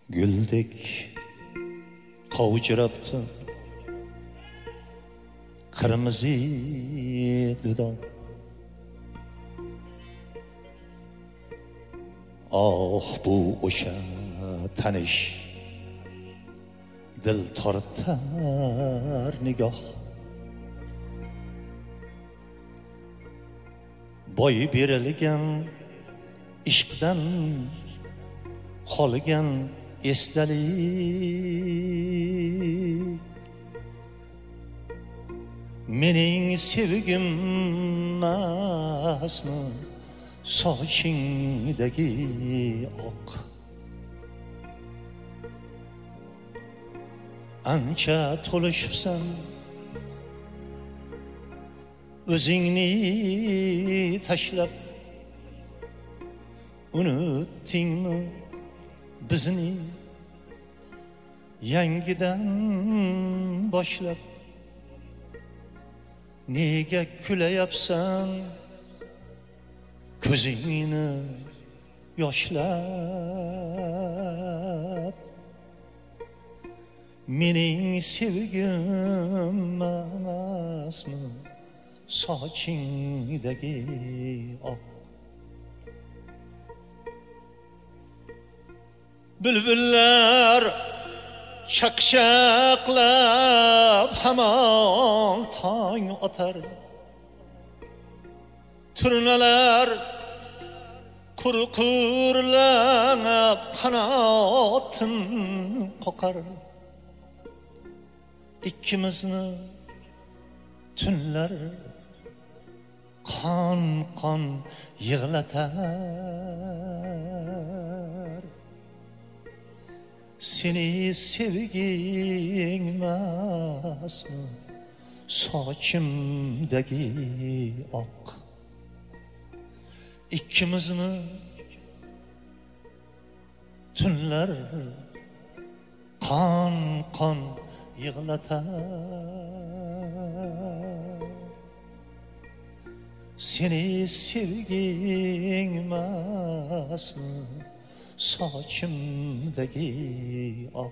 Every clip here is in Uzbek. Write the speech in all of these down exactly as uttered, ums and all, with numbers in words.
Güldek qovjirabdi qirmizi dudoq. Ah bu o'sha tanish dil tortar nigoh. Boy berilgan ishqdan qolgan esdalik. Mening sevgim emasmi sochingdagi oq. Ancha to'lishibsan o'zingni tashlab. Unutdingmi bizni yangidan boshlab? Nega kulayapsan ko'zingni yoshlab? Mening sevgim emasmi sochingdagi oq. Bülbüller şakşaklab hamon tong otar. Turnalar kurkurlanab qanotin qoqar. İkkimizni tunlar qon qon yig'latar. Seni sevging emasmi sochimdagi oq. İkkimizni tunlar qon qon yig'latar. Seni sevging emasmi sochimdagi oq.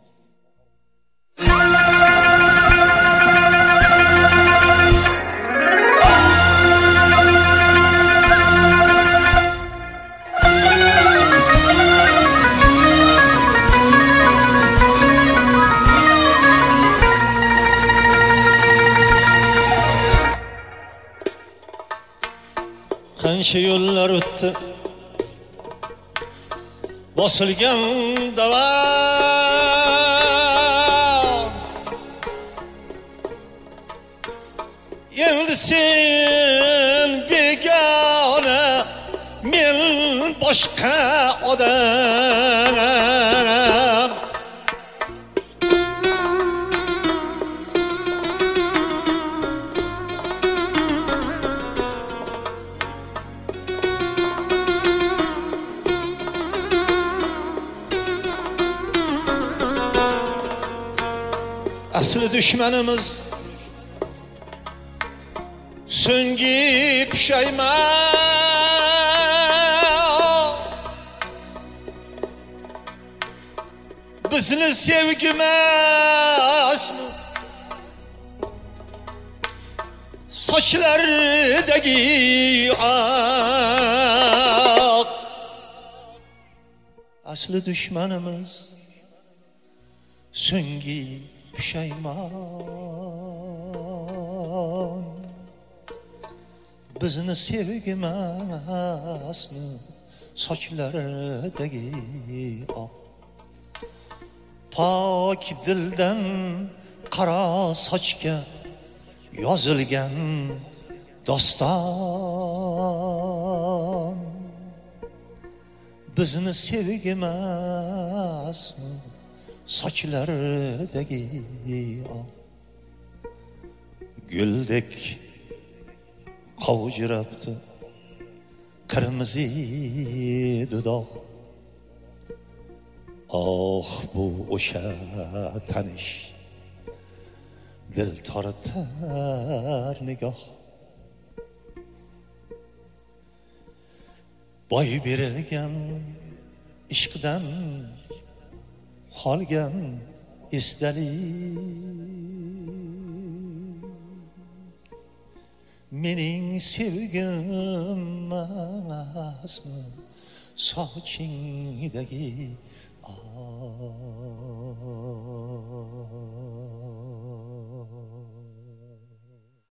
Qancha yo'llar o'tdi bosilgan dava. Endi sen begona, men boshqa odam. Asli düşmanımız so'nggi pushaymon. Bizni sevgi emasmi sochlardagi oq. Asli düşmanımız so'nggi pushaymon. Bizni sevgi emasmi sochlardagi oq. Pok dildan qaro sochga yozilgan doston. Bizni sevgi emasmi sochlardagi oq. Güldek qovjirabdi qirmizi dudoq. Ah bu o'sha tanish dil tortar nigoh. Boy berilgan ishqdan qolgan esdalik mening sevgim emasmi sochingdagi